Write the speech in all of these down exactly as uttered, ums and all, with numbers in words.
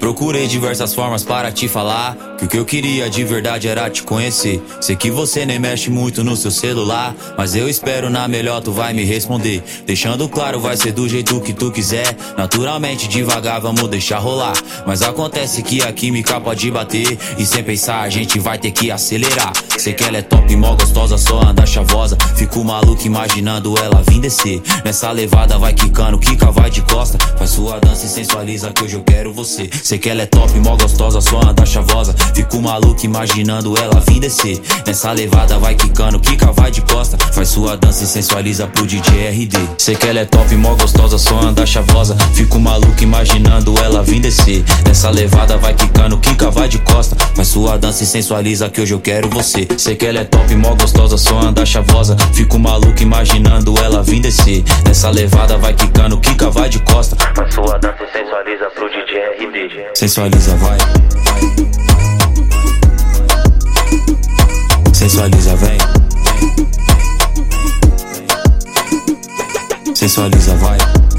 procurei diversas formas para te falar que o que eu queria de verdade era te conhecer. Sei que você nem mexe muito no seu celular, mas eu espero na melhor tu vai me responder. Deixando claro, vai ser do jeito que tu quiser. Naturalmente, devagar, vamos deixar rolar. Mas acontece que a química pode bater e sem pensar a gente vai ter que acelerar. Sei que ela é top, mó gostosa, só anda chavosa. Fico maluco imaginando ela vir descer. Nessa levada vai quicando, quica, vai de costa. Faz sua dança e sensualiza que hoje eu quero você. Sei que ela é top, mó gostosa, só anda chavosa. Fico maluco imaginando ela vir descer. Nessa levada vai quicando, quica, vai de costa. Faz sua dança e sensualiza pro D J R D. Sei que ela é top, mó gostosa, só anda chavosa. Fico maluco imaginando ela vir descer. Nessa levada vai quicando, quica, vai de costa. Faz sua dança e sensualiza que hoje eu quero você. Sei que ela é top, mó gostosa, só anda chavosa. Fico maluco imaginando ela vir descer. Nessa levada vai quicando, quica, vai de costa. Faz sua dança e sensualiza pro D J R D. Sensualiza, vai. Sensualiza, vem. Sensualiza, vai.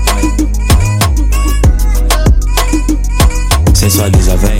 Sensualiza, vem.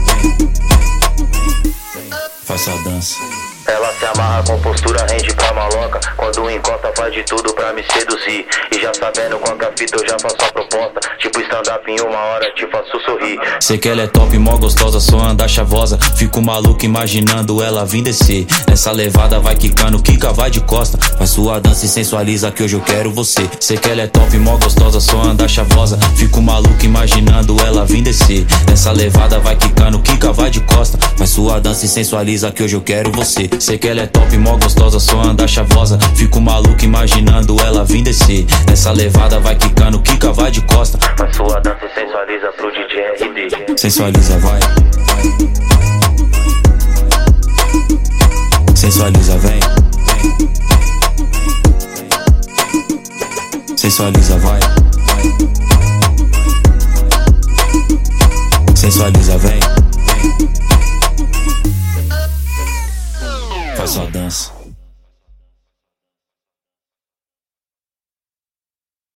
Faça a dança. Ela se amarra com postura, rende pra maloca. Quando encosta faz de tudo pra me seduzir. E já sabendo qual que é a fita eu já faço a proposta. Tipo stand-up em uma hora te faço sorrir. Sei que ela é top, mó gostosa, só anda chavosa. Fico maluco imaginando ela vir descer. Nessa levada vai quicando, quica, vai de costa. Faz sua dança e sensualiza que hoje eu quero você. Sei que ela é top, mó gostosa, só anda chavosa. Fico maluco imaginando ela vir descer. Nessa levada vai quicando, quica, vai de costa. Faz sua dança e sensualiza que hoje eu quero você. Sei que ela é top, mó gostosa, só anda chavosa. Fico maluco imaginando ela vir descer. Nessa levada vai quicando, quica, vai de costa. Faz sua dança e sensualiza pro D J R D. Sensualiza, vai. Sensualiza, vem. Sensualiza, vai. Sensualiza, vem. Faz sua dança.